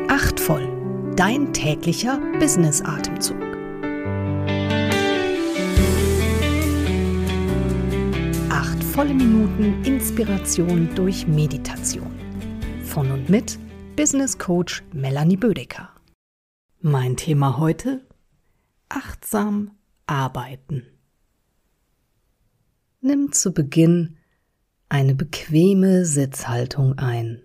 Achtvoll, dein täglicher Business-Atemzug. Volle Minuten Inspiration durch Meditation. Von und mit Business Coach Melanie Bödecker. Mein Thema heute: achtsam arbeiten. Nimm zu Beginn eine bequeme Sitzhaltung ein.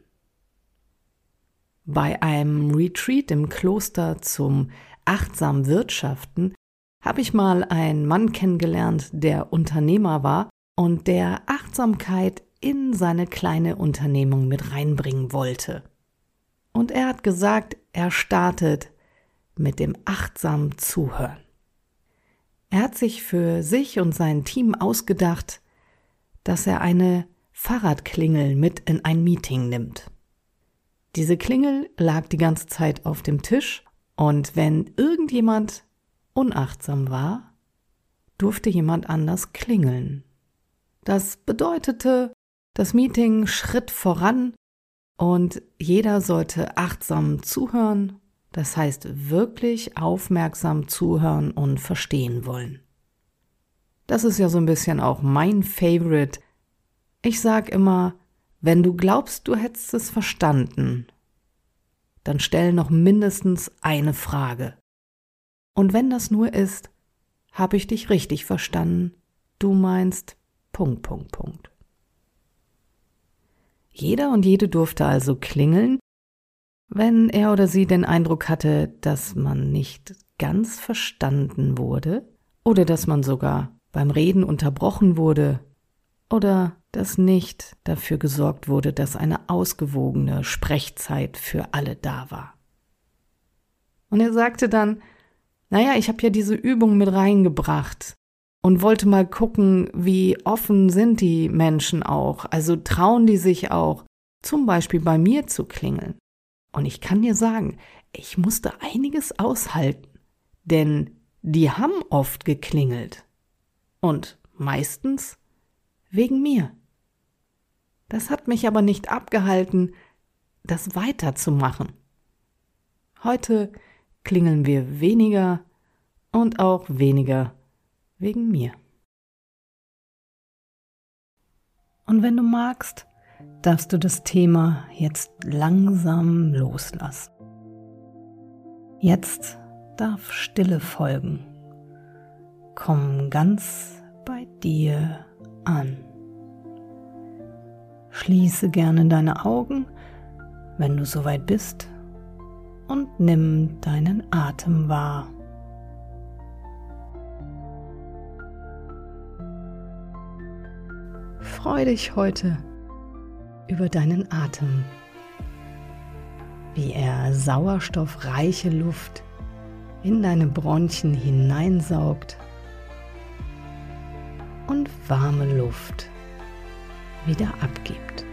Bei einem Retreat im Kloster zum achtsamen Wirtschaften habe ich mal einen Mann kennengelernt, der Unternehmer war und der Achtsamkeit in seine kleine Unternehmung mit reinbringen wollte. Und er hat gesagt, er startet mit dem achtsamen Zuhören. Er hat sich für sich und sein Team ausgedacht, dass er eine Fahrradklingel mit in ein Meeting nimmt. Diese Klingel lag die ganze Zeit auf dem Tisch und wenn irgendjemand unachtsam war, durfte jemand anders klingeln. Das bedeutete das Meeting Schritt voran und jeder sollte achtsam zuhören, das heißt wirklich aufmerksam zuhören und verstehen wollen. Das ist ja so ein bisschen auch mein Favorite. Ich sag immer, wenn du glaubst, du hättest es verstanden, dann stell noch mindestens eine Frage. Und wenn das nur ist, habe ich dich richtig verstanden, du meinst ... Jeder und jede durfte also klingeln, wenn er oder sie den Eindruck hatte, dass man nicht ganz verstanden wurde oder dass man sogar beim Reden unterbrochen wurde oder dass nicht dafür gesorgt wurde, dass eine ausgewogene Sprechzeit für alle da war. Und er sagte dann, naja, ich habe ja diese Übung mit reingebracht und wollte mal gucken, wie offen sind die Menschen auch, also trauen die sich auch, zum Beispiel bei mir zu klingeln. Und ich kann dir sagen, ich musste einiges aushalten, denn die haben oft geklingelt und meistens wegen mir. Das hat mich aber nicht abgehalten, das weiterzumachen. Heute klingeln wir weniger und auch weniger wegen mir. Und wenn du magst, darfst du das Thema jetzt langsam loslassen. Jetzt darf Stille folgen. Komm ganz bei dir an. Schließe gerne deine Augen, wenn du soweit bist, und nimm deinen Atem wahr. Freu dich heute über deinen Atem, wie er sauerstoffreiche Luft in deine Bronchien hineinsaugt und warme Luft wieder abgibt.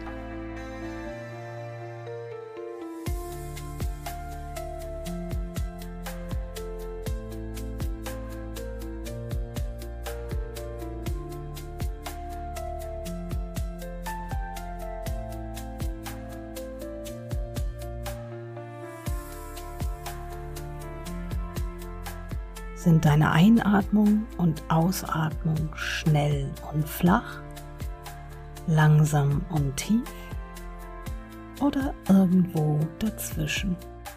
Sind deine Einatmung und Ausatmung schnell und flach, langsam und tief oder irgendwo dazwischen?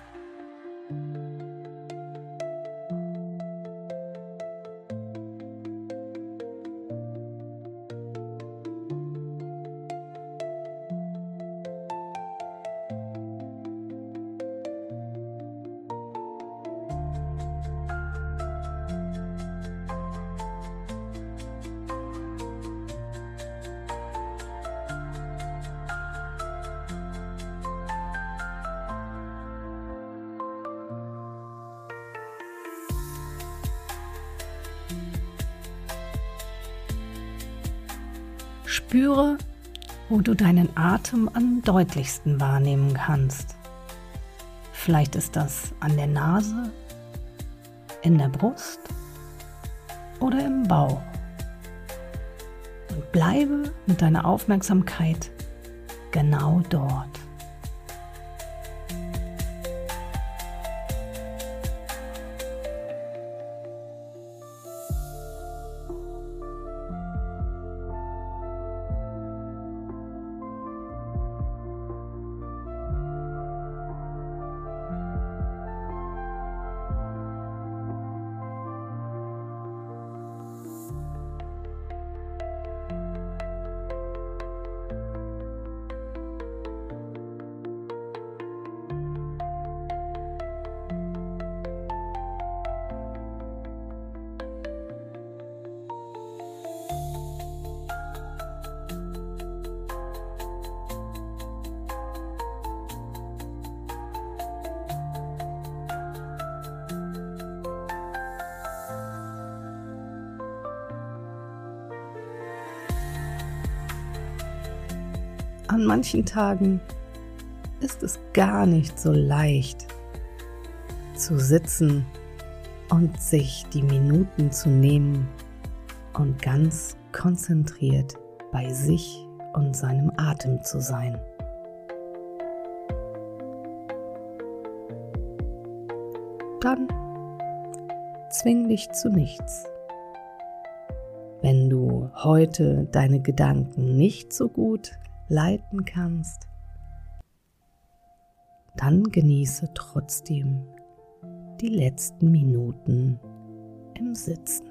Spüre, wo du deinen Atem am deutlichsten wahrnehmen kannst. Vielleicht ist das an der Nase, in der Brust oder im Bauch. Und bleibe mit deiner Aufmerksamkeit genau dort. an manchen Tagen ist es gar nicht so leicht zu sitzen und sich die Minuten zu nehmen und ganz konzentriert bei sich und seinem Atem zu sein. Dann zwing dich zu nichts. Wenn du heute deine Gedanken nicht so gut leiten kannst, dann genieße trotzdem die letzten Minuten im Sitzen.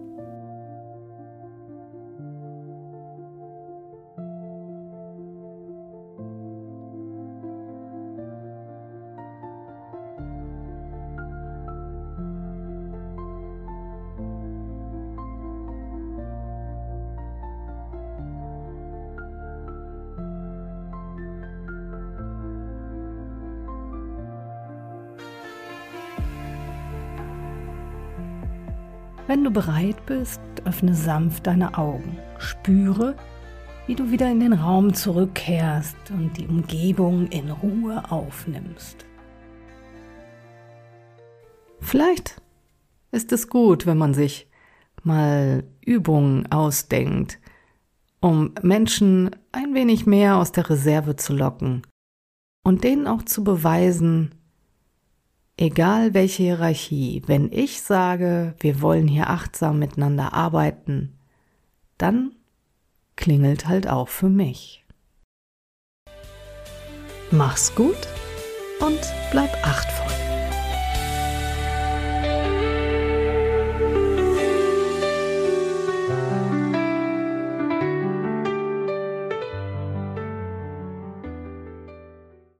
Wenn du bereit bist, öffne sanft deine Augen. Spüre, wie du wieder in den Raum zurückkehrst und die Umgebung in Ruhe aufnimmst. Vielleicht ist es gut, wenn man sich mal Übungen ausdenkt, um Menschen ein wenig mehr aus der Reserve zu locken und denen auch zu beweisen, egal welche Hierarchie, wenn ich sage, wir wollen hier achtsam miteinander arbeiten, dann klingelt halt auch für mich. Mach's gut und bleib achtvoll.